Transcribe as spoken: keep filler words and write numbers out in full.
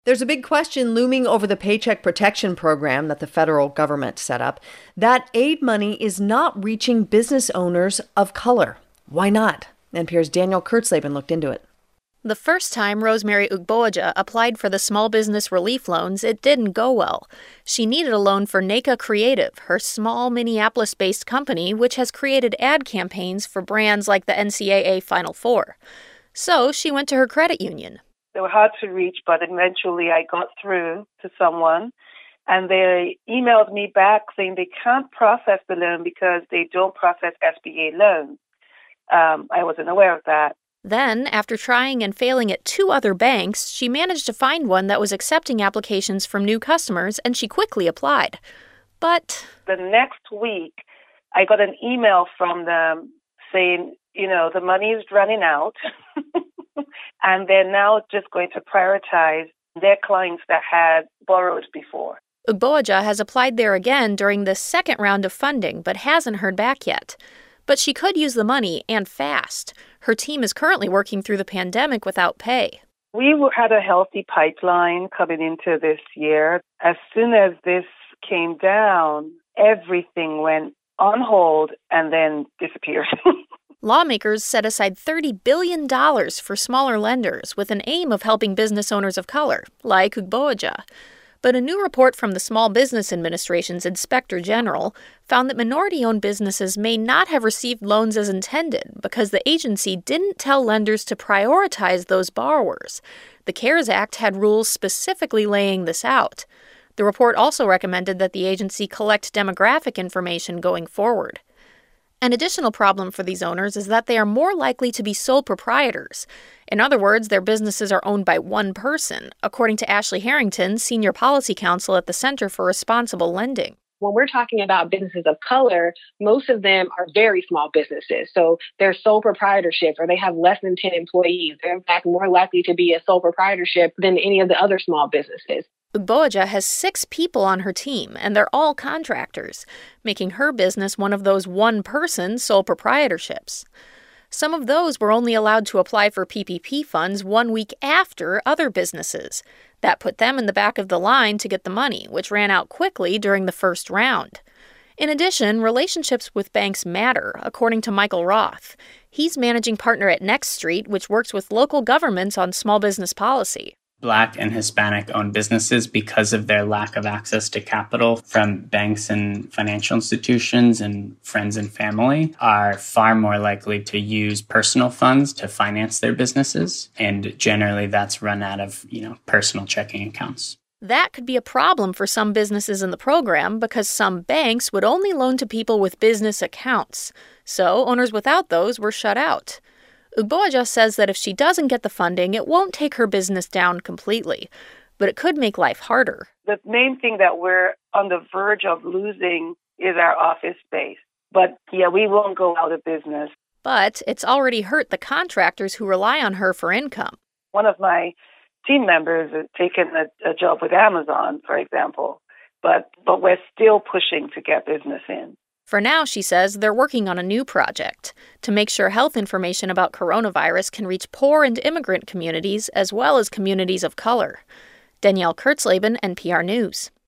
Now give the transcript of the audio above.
There's a big question looming over the Paycheck Protection Program that the federal government set up. That aid money is not reaching business owners of color. Why not? N P R's Danielle Kurtzleben looked into it. The first time Rosemary Ugboaja applied for the small business relief loans, it didn't go well. She needed a loan for NACA Creative, her small Minneapolis-based company, which has created ad campaigns for brands like the N C double A Final Four. So she went to her credit union. They were hard to reach, but eventually I got through to someone, and they emailed me back saying they can't process the loan because they don't process S B A loans. Um, I wasn't aware of that. Then, after trying and failing at two other banks, she managed to find one that was accepting applications from new customers, and she quickly applied. But the next week, I got an email from them saying, you know, the money is running out. And they're now just going to prioritize their clients that had borrowed before. Ugboaja has applied there again during the second round of funding, but hasn't heard back yet. But she could use the money, and fast. Her team is currently working through the pandemic without pay. We had a healthy pipeline coming into this year. As soon as this came down, everything went on hold and then disappeared. Lawmakers set aside thirty billion dollars for smaller lenders with an aim of helping business owners of color, like Ugboaja. But a new report from the Small Business Administration's Inspector General found that minority-owned businesses may not have received loans as intended because the agency didn't tell lenders to prioritize those borrowers. The CARES Act had rules specifically laying this out. The report also recommended that the agency collect demographic information going forward. An additional problem for these owners is that they are more likely to be sole proprietors. In other words, their businesses are owned by one person, according to Ashley Harrington, Senior Policy Counsel at the Center for Responsible Lending. When we're talking about businesses of color, most of them are very small businesses. So they're sole proprietorships or they have less than ten employees. They're in fact more likely to be a sole proprietorship than any of the other small businesses. Ugboaja has six people on her team, and they're all contractors, making her business one of those one-person sole proprietorships. Some of those were only allowed to apply for P P P funds one week after other businesses. That put them in the back of the line to get the money, which ran out quickly during the first round. In addition, relationships with banks matter, according to Michael Roth. He's managing partner at Next Street, which works with local governments on small business policy. Black and Hispanic-owned businesses, because of their lack of access to capital from banks and financial institutions and friends and family, are far more likely to use personal funds to finance their businesses. And generally, that's run out of, you know, personal checking accounts. That could be a problem for some businesses in the program because some banks would only loan to people with business accounts. So owners without those were shut out. Ugboaja says that if she doesn't get the funding, it won't take her business down completely, but it could make life harder. The main thing that we're on the verge of losing is our office space. But, yeah, we won't go out of business. But it's already hurt the contractors who rely on her for income. One of my team members has taken a, a job with Amazon, for example, but, but we're still pushing to get business in. For now, she says, they're working on a new project to make sure health information about coronavirus can reach poor and immigrant communities as well as communities of color. Danielle Kurtzleben, N P R News.